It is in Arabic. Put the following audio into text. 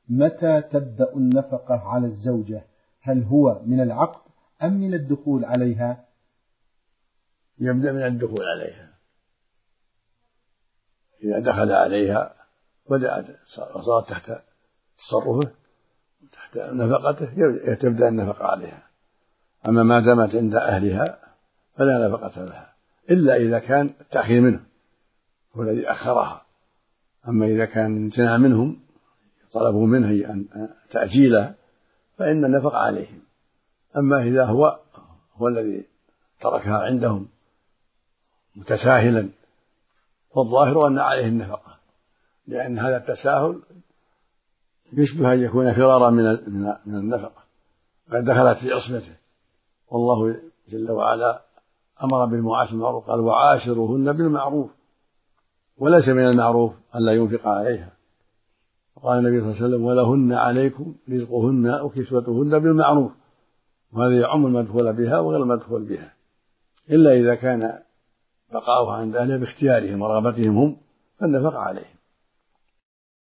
متى تبدأ النفقة على الزوجة؟ هل هو من العقد أم من الدخول عليها؟ يبدأ من الدخول عليها. إذا دخل عليها بدأت وصارت تحت تصرفه تحت نفقته تبدأ النفقة عليها. أما ما دامت عند أهلها فلا نفقة لها إلا إذا كان التأخير منه هو الذي أخرها. أما إذا كان امتناع منهم طلبوا منه أن تأجيلها فإن النفقة عليهم. أما إذا هو الذي تركها عندهم متساهلا فالظاهر أن عليه النفقة، لأن هذا التساهل يشبه أن يكون فرارا من النفقة قد دخلت في عصمته. والله جل وعلا أمر بالمعاشرة بالمعروف، قال وعاشروهن بالمعروف، وليس من المعروف ألا ينفق عليها. وقال النبي صلى الله عليه وسلم ولهن عليكم رزقهن وكسوتهن بالمعروف، وهذا يعم المدخول بها وغير المدخول بها، إلا إذا كان بقاؤها عند أهلها باختيارهم ورغبتهم هم فالنفقة عليهم.